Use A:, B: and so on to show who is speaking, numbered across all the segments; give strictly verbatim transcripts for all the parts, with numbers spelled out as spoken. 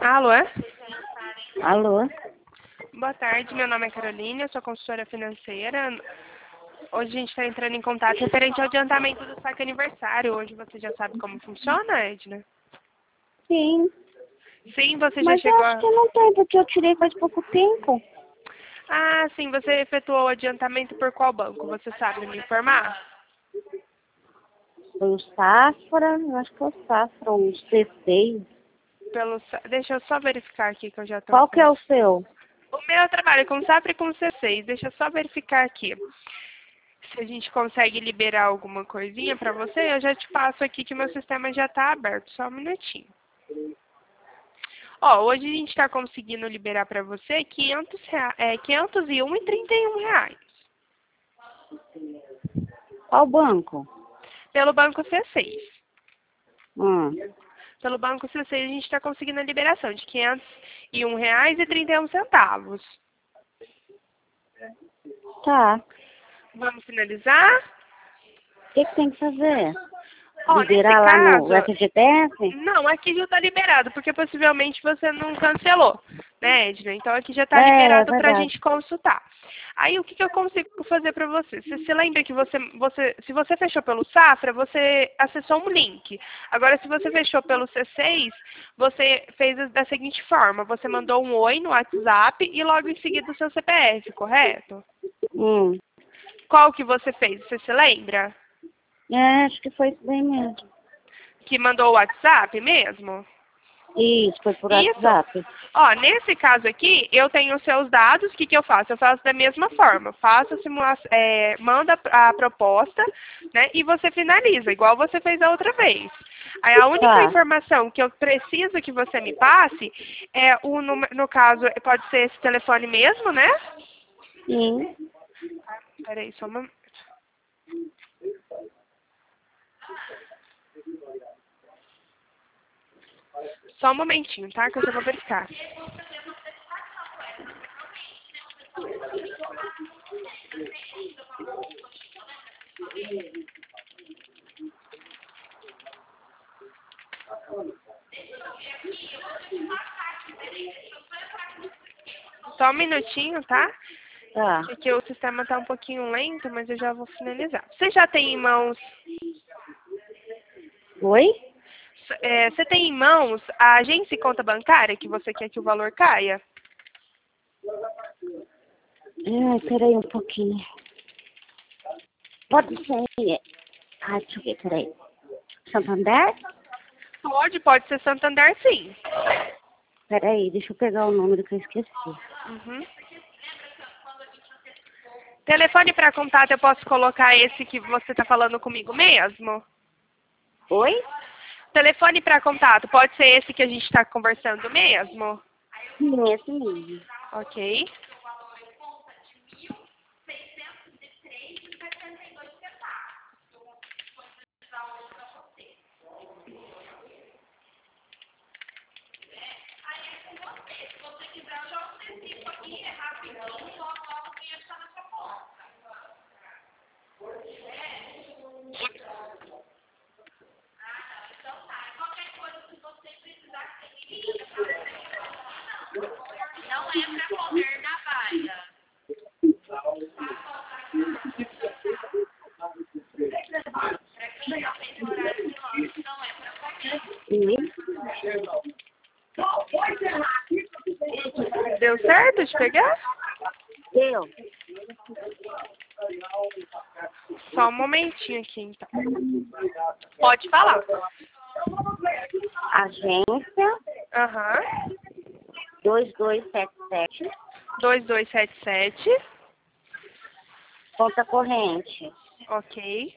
A: Alô?
B: Alô?
A: Boa tarde, meu nome é Carolina, eu sou consultora financeira. Hoje a gente está entrando em contato referente ao adiantamento do saque aniversário. Hoje você já sabe como funciona, Edna?
B: Sim,
A: Sim, você já
B: mas eu
A: chegou
B: acho
A: a...
B: que não tem, porque eu tirei faz pouco tempo.
A: Ah, sim, você efetuou o adiantamento por qual banco? Você sabe me informar?
B: Foi o Safra, eu acho que foi o Safra, o C seis.
A: Pelo... sa- Deixa eu só verificar aqui que eu já estou
B: Qual que
A: com...
B: é o seu?
A: O meu trabalho com SAP e com C seis. Deixa eu só verificar aqui. Se a gente consegue liberar alguma coisinha para você, eu já te passo aqui que meu sistema já está aberto. Só um minutinho. Ó, hoje a gente está conseguindo liberar para você quinhentos rea- é, quinhentos e um reais e trinta e um reais.
B: Qual banco?
A: Pelo banco C seis.
B: Hum,
A: Pelo banco C seis a gente está conseguindo a liberação de quinhentos e um reais e trinta e um centavos.
B: tá.
A: Vamos finalizar?
B: O que, que tem que fazer?
A: Ó, nesse
B: Liberar lá no
A: caso,
B: F G T S?
A: não, aqui já está liberado, porque possivelmente você não cancelou, né, Edna? Então aqui já está
B: É, é
A: liberado para a
B: verdade.
A: gente consultar. Aí o que, que eu consigo fazer para você? Você se lembra que você, você, se você fechou pelo Safra, você acessou um link. Agora, se você fechou pelo C seis, você fez da seguinte forma: você mandou um oi no WhatsApp e logo em seguida o seu C P F, correto?
B: Hum,
A: Qual que você fez? Você se lembra?
B: é, acho que foi isso daí mesmo.
A: Que mandou o WhatsApp mesmo?
B: Isso, foi por
A: Isso.
B: WhatsApp.
A: Ó, nesse caso aqui, eu tenho os seus dados, o que, que eu faço? Eu faço da mesma forma, faço a simulação, é, manda a proposta, né, e você finaliza, igual você fez a outra vez. Aí a única
B: Tá.
A: informação que eu preciso que você me passe é o, no, no caso, pode ser esse telefone mesmo, né?
B: Sim.
A: Peraí, só uma... Só um momentinho, tá? Que eu já vou verificar. Só um minutinho, tá?
B: Tá.
A: Porque o sistema tá um pouquinho lento, mas eu já vou finalizar. Você já tem em mãos,
B: Oi?
A: é, você tem em mãos a agência e conta bancária que você quer que o valor caia?
B: Ai, peraí um pouquinho. Pode ser. Ai, deixa eu ver, peraí. Santander?
A: Pode, pode ser Santander, sim.
B: Peraí, deixa eu pegar o número que eu esqueci.
A: Uhum. Telefone para contato, eu posso colocar esse que você está falando comigo mesmo?
B: Oi?
A: Telefone para contato, pode ser esse que a gente está conversando mesmo?
B: Sim, esse mesmo.
A: Ok.
B: Sim.
A: Deu certo de pegar?
B: Eu.
A: Só um momentinho aqui, então. Pode falar.
B: Agência
A: Aham.
B: dois dois sete sete.
A: dois dois sete sete.
B: Conta corrente.
A: Ok.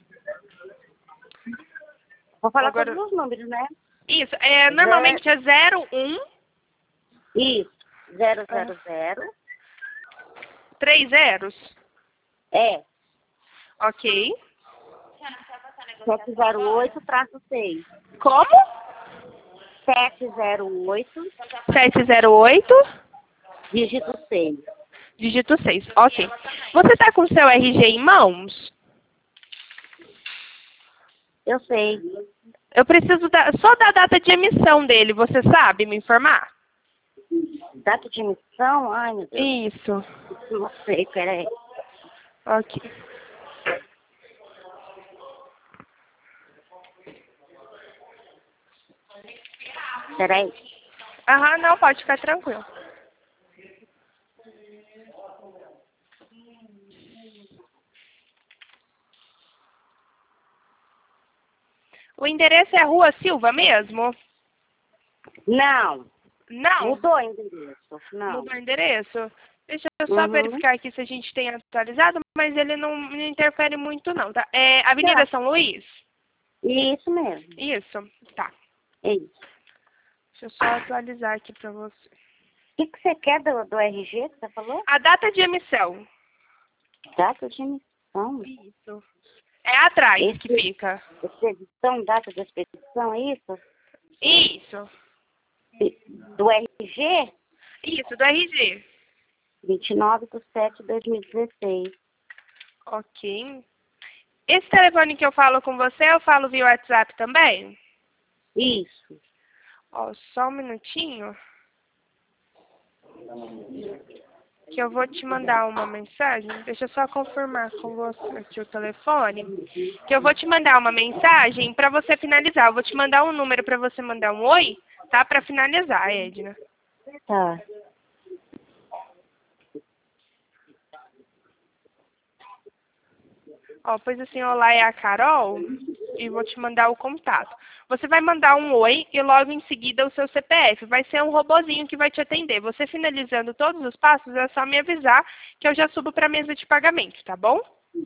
B: Vou falar todos
A: Agora,
B: os números, né?
A: isso, é,
B: Zero,
A: normalmente é zero um
B: isso. Zero
A: ah,
B: zero zero.
A: três zeros.
B: É.
A: Ok.
B: Sete zero oito traço seis.
A: Como?
B: Sete zero oito.
A: sete zero oito,
B: Dígito seis.
A: dígito seis. Ok. Você está com o seu R G em mãos?
B: Eu sei.
A: Eu preciso da, só da data de emissão dele, você sabe me informar?
B: Data de emissão? Ai, meu Deus.
A: Isso.
B: Não sei, peraí.
A: Ok.
B: Peraí.
A: Aham, não, pode ficar tranquilo. O endereço é Rua Silva mesmo?
B: Não.
A: Não.
B: Mudou o endereço. Não.
A: Mudou o endereço? Deixa eu só
B: Uhum.
A: verificar aqui se a gente tem atualizado, mas ele não, não interfere muito não, tá? É Avenida
B: Tá.
A: São Luís?
B: Isso mesmo.
A: Isso, tá.
B: É isso.
A: Deixa eu só atualizar aqui pra você.
B: O que, que você quer do, do R G que você falou?
A: A data de emissão.
B: Data de emissão.
A: Isso. É atrás
B: Esse-
A: que fica.
B: Expedição, data de expedição, é isso?
A: Isso.
B: E- Do R G?
A: Isso, do R G.
B: vinte e nove de sete de dois mil e dezesseis.
A: Ok. Esse telefone que eu falo com você, eu falo via WhatsApp também?
B: Isso.
A: Ó, só um minutinho. Que eu vou te mandar uma mensagem. Deixa eu só confirmar com você aqui o telefone. Que eu vou te mandar uma mensagem para você finalizar. Eu vou te mandar um número para você mandar um oi, tá? Para finalizar, Edna.
B: Tá.
A: Ó, pois assim, olá, é a Carol e vou te mandar o contato. Você vai mandar um oi e logo em seguida o seu C P F. Vai ser um robozinho que vai te atender. Você finalizando todos os passos, é só me avisar que eu já subo para a mesa de pagamento, tá bom?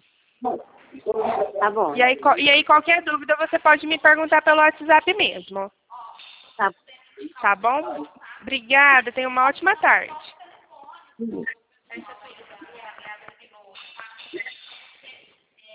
B: Tá bom.
A: E aí, co- e aí qualquer dúvida você pode me perguntar pelo WhatsApp mesmo.
B: Tá.
A: Tá bom? Obrigada, tenha uma ótima tarde.